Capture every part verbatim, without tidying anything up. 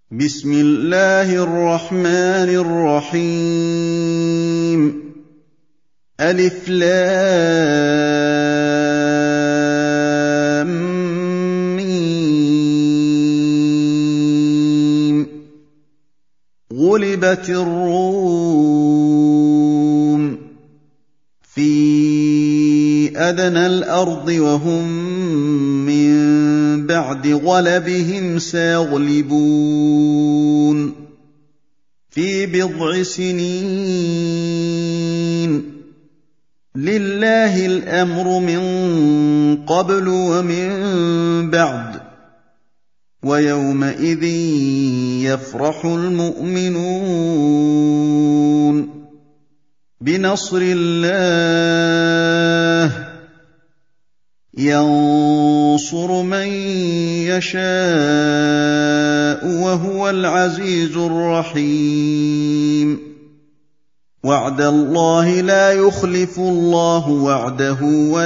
بسم الله الرحمن الرحيم ألف لام ميم غلبت الروم في أدنى الأرض وهم من بعد غلبهم سيغلبون في بضع سنين لله الأمر من قبل ومن بعد ويومئذ يفرح المؤمنون بنصر الله ينصر من يشاء وهو العزيز الرحيم وعد الله لا يخلف الله وعده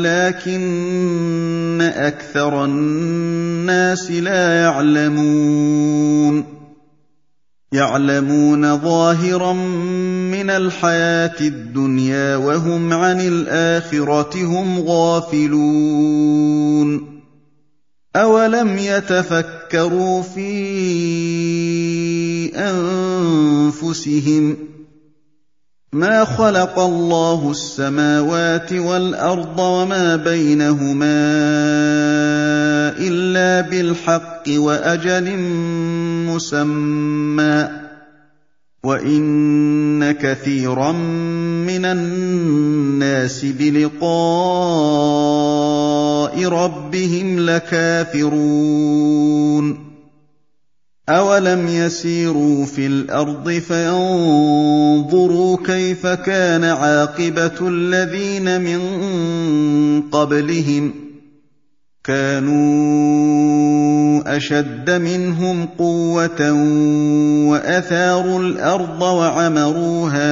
ولكن أكثر الناس لا يعلمون يعلمون ظاهرا من الحياة الدنيا وهم عن الآخرة هم غافلون أولم يتفكروا في أنفسهم ما خلق الله السماوات والأرض وما بينهما إلا بالحق وأجل مسمى وإن كثيرا من الناس بلقاء ربهم لكافرون أولم يسيروا في الأرض فينظروا كيف كان عاقبة الذين من قبلهم كانوا أشد منهم قوة وأثاروا الأرض وعمروها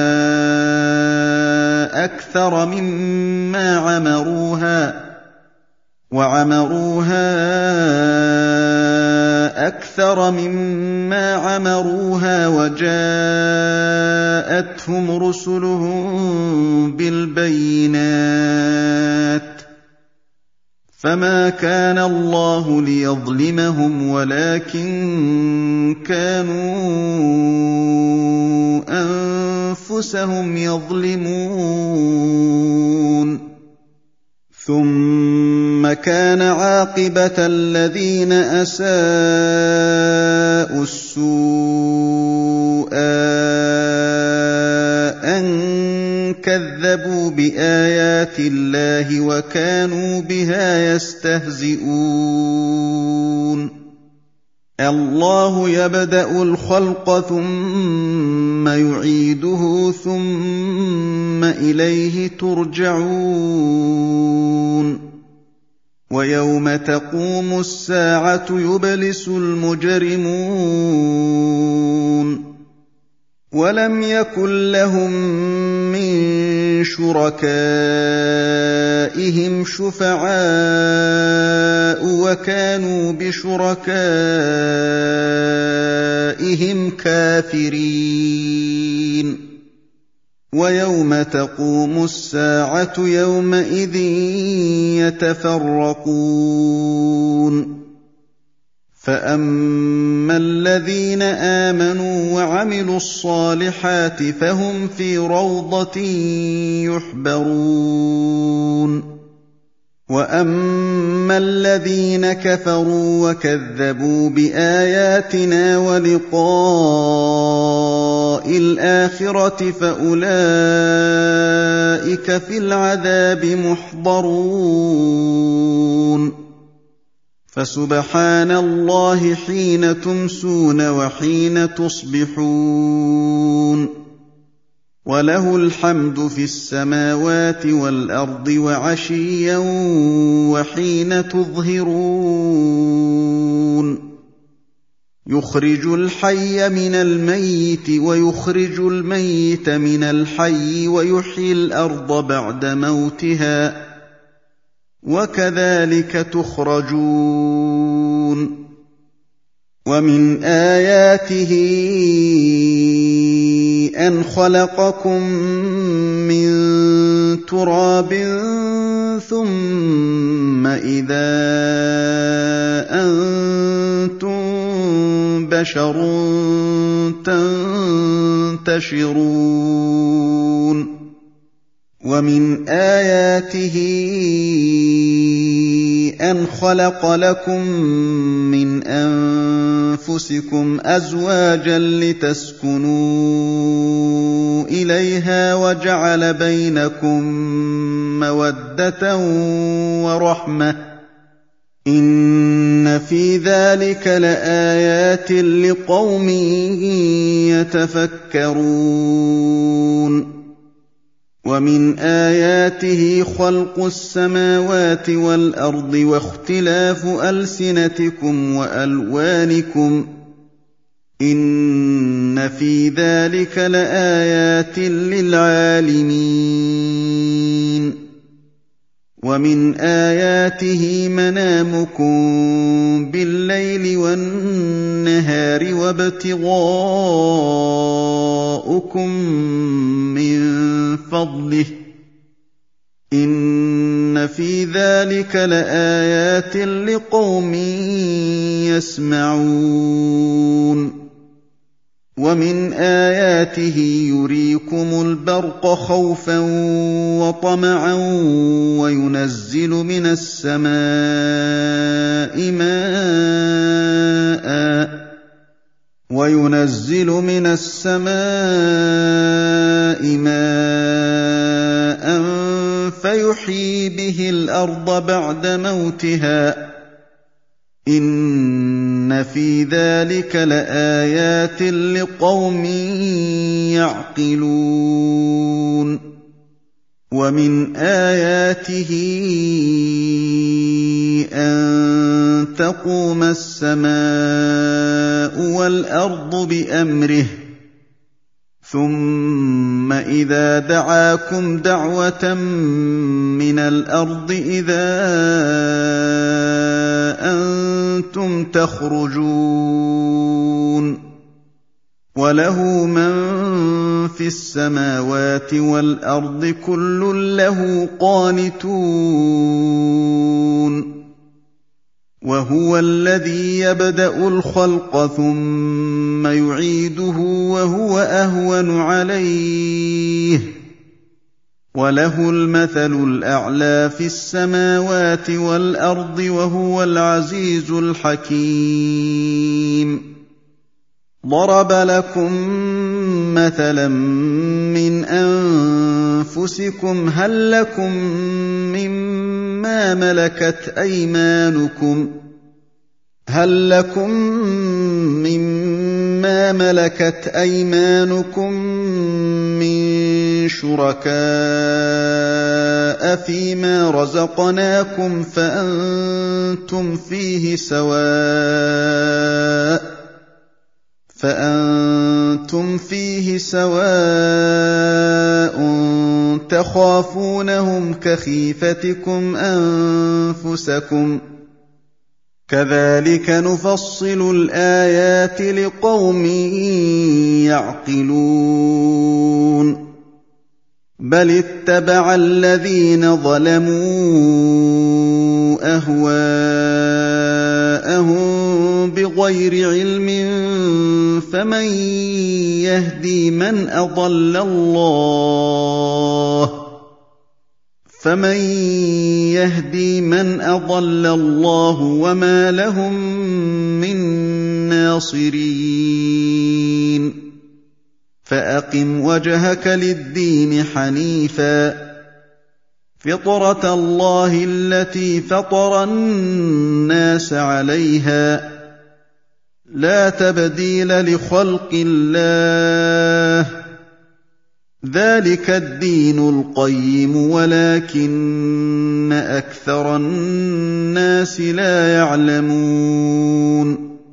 أكثر مما عمروها وعمروها أكثر مما عمروها وجاءتهم رسلهم بالبينات فما كان الله ليظلمهم ولكن كانوا أنفسهم يظلمون ثم كان عاقبة الذين أساءوا السوء أن كذبوا بآيات الله وكانوا بها يستهزئون الله يبدأ الخلق ثم يعيده ثم إليه ترجعون ويوم تقوم الساعة يبلس المجرمون ولم يكن لهم من شركائهم شفعاء وكانوا بشركائهم كافرين ويوم تقوم الساعة يومئذ يتفرقون فأما الذين آمنوا وعملوا الصالحات فهم في روضة يحبرون وأما الذين كفروا وكذبوا بآياتنا ولقاء الآخرة فأولئك في العذاب محضرون فسبحان الله حين تمسون وحين تصبحون وله الحمد في السماوات والأرض وعشيا وحين تظهرون يخرج الحي من الميت ويخرج الميت من الحي ويحيي الأرض بعد موتها وكذلك تخرجون وَمِنْ آيَاتِهِ أَنْ خَلَقَكُم مِّن تُرَابٍ ثُمَّ إِذَا أَنتُم بَشَرٌ تَنتَشِرُونَ وَمِنْ آيَاتِهِ أَنْ خَلَقَ لَكُم مِّنْ أَنفُسِكُمْ أَزْوَاجًا لِّتَسْكُنُوا إِلَيْهَا وَجَعَلَ بَيْنَكُم مَّوَدَّةً وَرَحْمَةً ۚ إِنَّ فِي ذَٰلِكَ لَآيَاتٍ لِّقَوْمٍ يَتَفَكَّرُونَ وَمِنْ آيَاتِهِ خَلْقُ السَّمَاوَاتِ وَالْأَرْضِ وَاخْتِلَافُ أَلْسِنَتِكُمْ وَأَلْوَانِكُمْ ۚ إِنَّ فِي ذَٰلِكَ لَآيَاتٍ لِّلْعَالِمِينَ وَمِنْ آيَاتِهِ مَنَامُكُم بِاللَّيْلِ وَالنَّهَارِ وَابْتِغَاؤُكُم مِّن فَضْلِهِ ۚ إِنَّ فِي ذَٰلِكَ لَآيَاتٍ لِّقَوْمٍ يَسْمَعُونَ وَمِنْ آيَاتِهِ يُرِيكُمُ الْبَرْقَ خَوْفًا وَطَمَعًا وَيُنَزِّلُ مِنَ السَّمَاءِ مَاءً وَيُنَزِّلُ مِنَ السَّمَاءِ مَاءً فَيُحْيِي بِهِ الْأَرْضَ بَعْدَ مَوْتِهَا ۚ إِنَّ فِي ذَٰلِكَ لَآيَاتٍ لِّقَوْمٍ يَعْقِلُونَ وَمِنْ آيَاتِهِ أَن تَقُومَ السَّمَاءُ وَالْأَرْضُ بِأَمْرِهِ ۚ ثُمَّ إِذَا دَعَاكُمْ دَعْوَةً مِّنَ الْأَرْضِ إِذَا أَنتُمْ تَخْرُجُونَ وَلَهُ مَن فِي السَّمَاوَاتِ وَالْأَرْضِ كُلٌّ لَّهُ قَانِتُونَ وَهُوَ الَّذِي يَبْدَأُ الْخَلْقَ ثُمَّ يُعِيدُهُ وَهُوَ أَهْوَنُ عَلَيْهِ ۖ وَلَهُ الْمَثَلُ الْأَعْلَىٰ فِي السَّمَاوَاتِ وَالْأَرْضِ ۖ وَهُوَ الْعَزِيزُ الْحَكِيمُ ضَرَبَ لَكُم مَّثَلًا مِّنْ أَنفُسِكُمْ ۖ هَل لَّكُم مِّمَّا مَلَكَتْ أَيْمَانُكُم هَل لكم مما ملكت أيمانكم من شركاء فيما رزقناكم فأنتم فيه سواء فأنتم فيه سواء تخافونهم كخيفتكم أنفسكم كذلك نفصل الآيات لقوم يعقلون بل اتبع الذين ظلموا أهواءهم بغير علم فمن يهدي من أضل الله فمن يهدي من أضل الله وما لهم من ناصرين فأقم وجهك للدين حنيفا فطرة الله التي فطر الناس عليها لا تبديل لخلق الله ذلك الدين القيم ولكن أكثر الناس لا يعلمون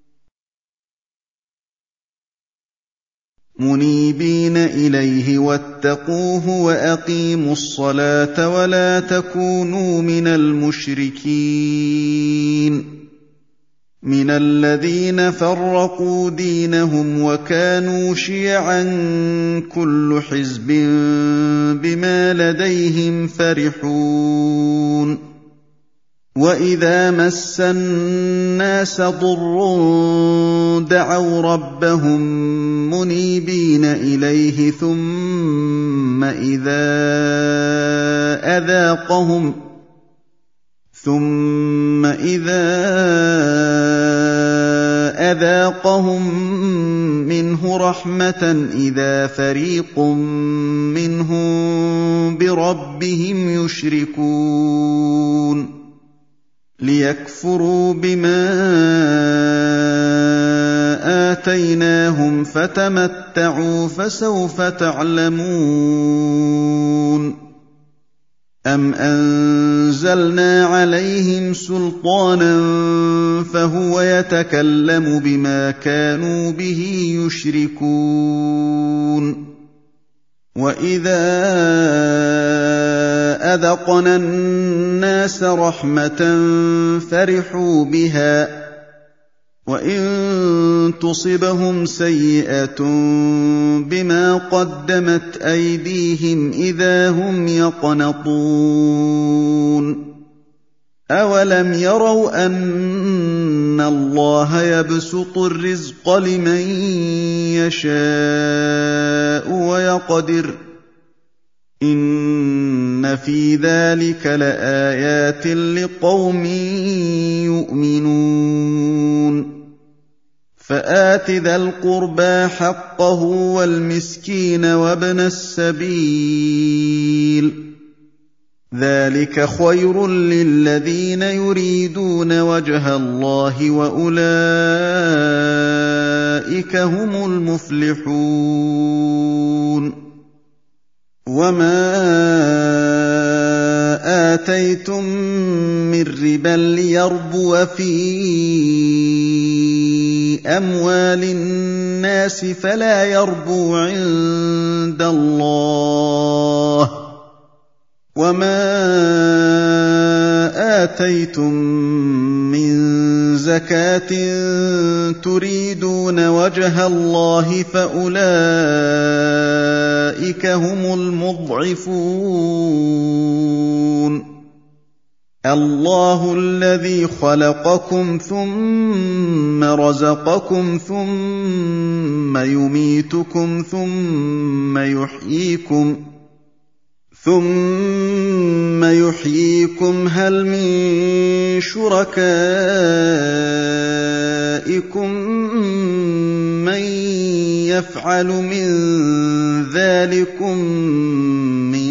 منيبين إليه واتقوه وأقيموا الصلاة ولا تكونوا من المشركين مِنَ الَّذِينَ فَرَّقُوا دِينَهُمْ وَكَانُوا شِيَعًا كُلُّ حِزْبٍ بِمَا لَدَيْهِمْ فَرِحُونَ وَإِذَا مَسَّ النَّاسَ ضُرٌّ دَعَوْا رَبَّهُم مُّنِيبِينَ إِلَيْهِ ثُمَّ إِذَا أَذَاقَهُمْ ثُمَّ إِذَا أَذَاقَهُم مِّنْهُ رَحْمَةً إِذَا فَرِيقٌ مِّنْهُم بِرَبِّهِمْ يُشْرِكُونَ لِيَكْفُرُوا بِمَا آتَيْنَاهُمْ فَتَمَتَّعُوا فَسَوْفَ تَعْلَمُونَ أَمْ أَنزَلْنَا عَلَيْهِمْ سُلْطَانًا فَهُوَ يَتَكَلَّمُ بِمَا كَانُوا بِهِ يُشْرِكُونَ وَإِذَا أَذَقْنَا النَّاسَ رَحْمَةً فَرِحُوا بِهَا وَإِن تُصِبْهُمْ سَيِّئَةٌ بِمَا قَدَّمَتْ أَيْدِيهِمْ إِذَا هُمْ يَقْنَطُونَ أَوَلَمْ يَرَوْا أَنَّ اللَّهَ يَبْسُطُ الرِّزْقَ لِمَن يَشَاءُ وَيَقْدِرُ إِنَّ فِي ذَلِكَ لَآيَاتٍ لِقَوْمٍ يُؤْمِنُونَ فَآتِ ذَا الْقُرْبَىٰ حَقَّهُ وَالْمِسْكِينَ وَابْنَ السَّبِيلِ ۚ ذَٰلِكَ خَيْرٌ لِّلَّذِينَ يُرِيدُونَ وَجْهَ اللَّهِ ۖ وَأُولَٰئِكَ هُمُ الْمُفْلِحُونَ وَمَا آتَيْتُم مِّن رِّبًا لِّيَرْبُوَ فِي أَمْوَالِ النَّاسِ فَلَا يَرْبُو عِندَ اللَّهِ ۖ وَمَا آتَيْتُم مِّن زَكَاةٍ تُرِيدُونَ وَجْهَ اللَّهِ فَأُولَٰئِكَ هُمُ الْمُضْعِفُونَ اللَّهُ الَّذِي خَلَقَكُمْ ثُمَّ رَزَقَكُمْ ثُمَّ يُمِيتُكُمْ ثُمَّ يُحْيِيكُمْ ثُمَّ يُحْيِيكُمْ هَلْ مِن شُرَكَائِكُم مَّن يَفْعَلُ مِن ذَٰلِكُم مِّن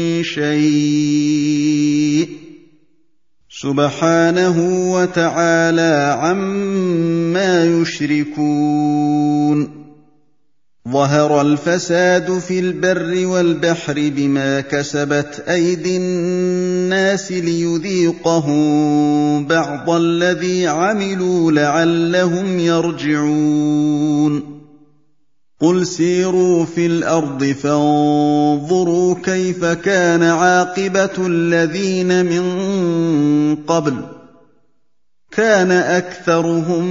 شَيْءٍ ۚ سُبْحَانَهُ وَتَعَالَىٰ عَمَّا يُشْرِكُونَ ظَهَرَ الْفَسَادُ فِي الْبَرِّ وَالْبَحْرِ بِمَا كَسَبَتْ أَيْدِي النَّاسِ لِيُذِيقَهُم بَعْضَ الَّذِي عَمِلُوا لَعَلَّهُمْ يَرْجِعُونَ قُلْ سِيرُوا فِي الْأَرْضِ فَانظُرُوا كَيْفَ كَانَ عَاقِبَةُ الَّذِينَ مِن قَبْلُ ۚ كَانَ أَكْثَرُهُم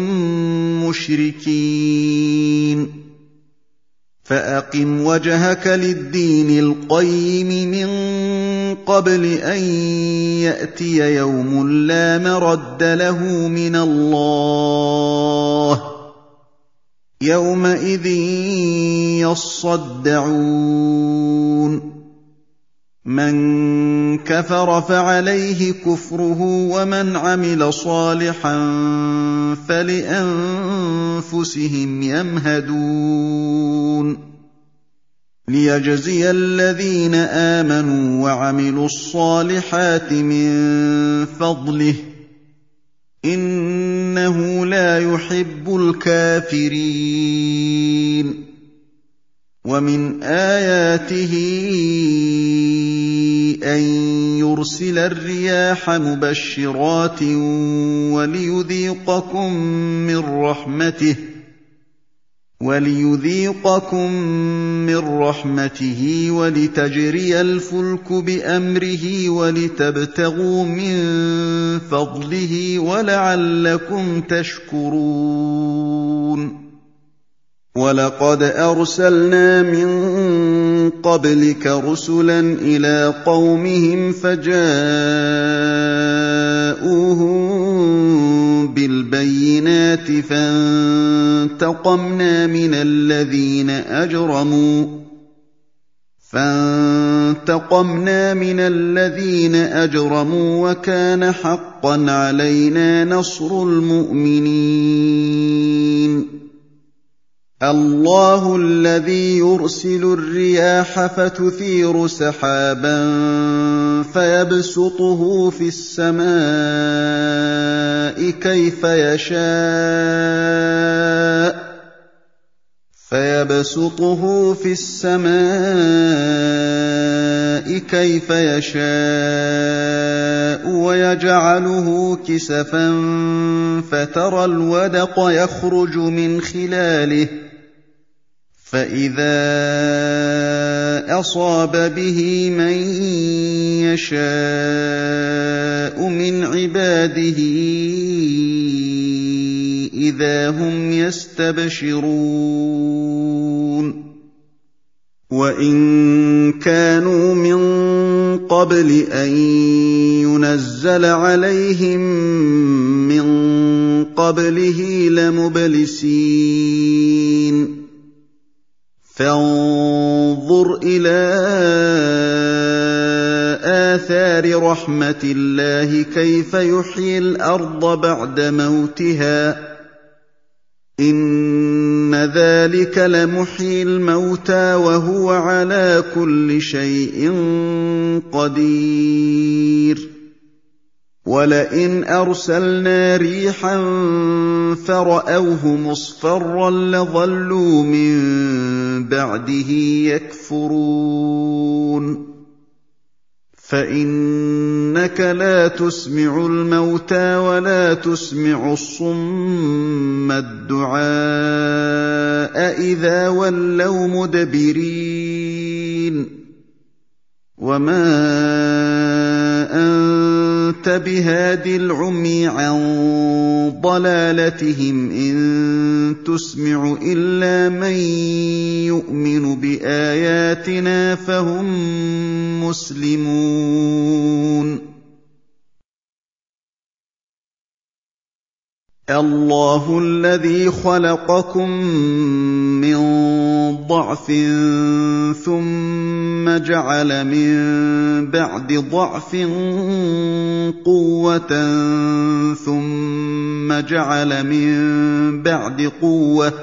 مُّشْرِكِينَ فَأَقِمْ وَجْهَكَ لِلدِّينِ الْقَيِّمِ مِن قَبْلِ أَن يَأْتِيَ يَوْمٌ لَّا مَرَدَّ لَهُ مِنَ اللَّهِ ۖ يَوْمَئِذٍ يَصَّدَّعُونَ مَن كَفَرَ فَعَلَيْهِ كُفْرُهُ وَمَنْ عَمِلَ صَالِحًا فَلِأَنفُسِهِمْ يَمْهَدُونَ لِيَجْزِيَ الَّذِينَ آمَنُوا وَعَمِلُوا الصَّالِحَاتِ مِن فَضْلِهِ ۚ إِنَّهُ لَا يُحِبُّ الْكَافِرِينَ وَمِنْ آيَاتِهِ أَن يُرْسِلَ الرِّيَاحَ وَلِيُذِيقَكُم مِّن رَّحْمَتِهِ وَلِتَجْرِيَ الْفُلْكُ بِأَمْرِهِ وَلِتَبْتَغُوا مِن فَضْلِهِ وَلَعَلَّكُمْ تَشْكُرُونَ وَلَقَدْ أَرْسَلْنَا مِن قَبْلِكَ رُسُلًا إِلَىٰ قَوْمِهِمْ فَجَاءُوهُم بِالْبَيِّنَاتِ فَانتَقَمْنَا مِنَ الَّذِينَ أَجْرَمُوا فَانتَقَمْنَا مِنَ الَّذِينَ أَجْرَمُوا وَكَانَ حَقًّا عَلَيْنَا نَصْرُ الْمُؤْمِنِينَ اللَّهُ الَّذِي يُرْسِلُ الرِّيَاحَ فَتُثِيرُ سَحَابًا فَيَبْسُطُهُ فِي السَّمَاءِ كَيْفَ يَشَاءُ فَيَبْسُطُهُ فِي السَّمَاءِ كَيْفَ يَشَاءُ وَيَجْعَلُهُ كِسَفًا فَتَرَى الْوَدْقَ يَخْرُجُ مِنْ خِلَالِهِ فَإِذَا أَصَابَ بِهِ مَن يَشَاءُ مِنْ عِبَادِهِ إِذَا هُمْ يَسْتَبْشِرُونَ وَإِن كَانُوا مِن قَبْلِ أَن يُنَزَّلَ عَلَيْهِم مِّن قَبْلِهِ لَمُبْلِسِينَ فَانظُرْ إِلَىٰ آثَارِ رَحْمَتِ اللَّهِ كَيْفَ يُحْيِي الْأَرْضَ بَعْدَ مَوْتِهَا ۚ إِنَّ ذَٰلِكَ لَمُحْيِي الْمَوْتَىٰ وَهُوَ عَلَىٰ كُلِّ شَيْءٍ قَدِيرٌ وَلَئِنْ أَرْسَلْنَا رِيحًا فَرَأَوْهُ مُصْفَرًّا لَّظَلُّوا مِن بَعْدِهِ يَكْفُرُونَ فَإِنَّكَ لَا تُسْمِعُ الْمَوْتَىٰ وَلَا تُسْمِعُ الصُّمَّ الدُّعَاءَ إِذَا وَلَّوْا مُدْبِرِينَ وَمَا أَنتَ بِهَادِ الْعُمْيِ عَن ضَلَالَتِهِمْ ۖ إِن تُسْمِعُ إِلَّا مَن يُؤْمِنُ بِآيَاتِنَا فَهُم مُّسْلِمُونَ اللَّهُ الَّذِي خَلَقَكُم مِّن ضَعْفٍ ثُمَّ جَعَلَ مِن بَعْدِ ضَعْفٍ قُوَّةً ثُمَّ جَعَلَ مِن بَعْدِ قُوَّةٍ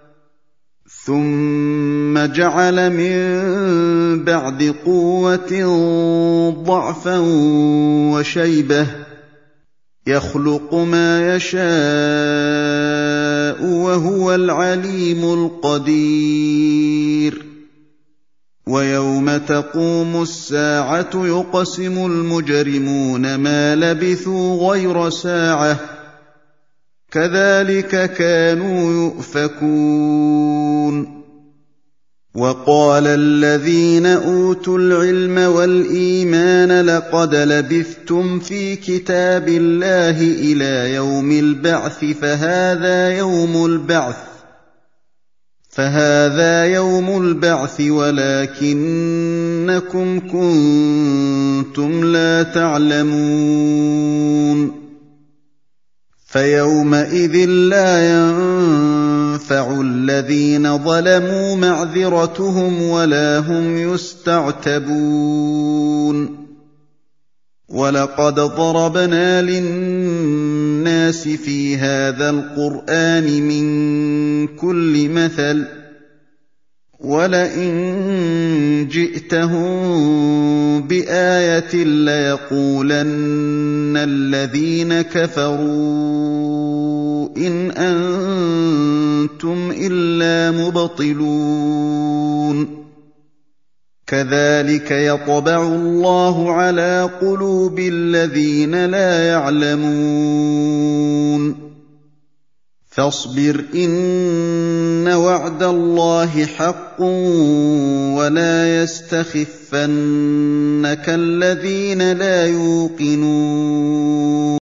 ثُمَّ جَعَلَ مِن بَعْدِ قُوَّةٍ ضَعْفًا وَشَيْبَةً ۚ يَخْلُقُ مَا يَشَاءُ ۖ وَهُوَ الْعَلِيمُ الْقَدِيرُ وَيَوْمَ تَقُومُ السَّاعَةُ يُقْسِمُ الْمُجْرِمُونَ مَا لَبِثُوا غَيْرَ سَاعَةٍ ۚ كَذَٰلِكَ كَانُوا يُؤْفَكُونَ وَقَالَ الَّذِينَ أُوتُوا الْعِلْمَ وَالْإِيمَانَ لَقَدْ لَبِثْتُمْ فِي كِتَابِ اللَّهِ إِلَىٰ يَوْمِ الْبَعْثِ فَهَٰذَا يَوْمُ الْبَعْثِ فَهَٰذَا يَوْمُ الْبَعْثِ وَلَٰكِنَّكُمْ كُنتُمْ لَا تَعْلَمُونَ فَيَوْمَئِذٍ لَّا يَنفَعُ الَّذِينَ ظَلَمُوا مَعْذِرَتُهُمْ وَلَا هُمْ يُسْتَعْتَبُونَ وَلَقَدْ ضَرَبْنَا لِلنَّاسِ فِي هَٰذَا الْقُرْآنِ مِن كُلِّ مَثَلٍ ۚ وَلَئِن جِئْتَهُم بِآيَةٍ لَّيَقُولَنَّ الَّذِينَ كَفَرُوا إِنْ أَنتُمْ إِلَّا مُبْطِلُونَ كَذَٰلِكَ يَطْبَعُ اللَّهُ عَلَىٰ قُلُوبِ الَّذِينَ لَا يَعْلَمُونَ فاصبر إن وعد الله حق ولا يستخفنك الذين لا يوقنون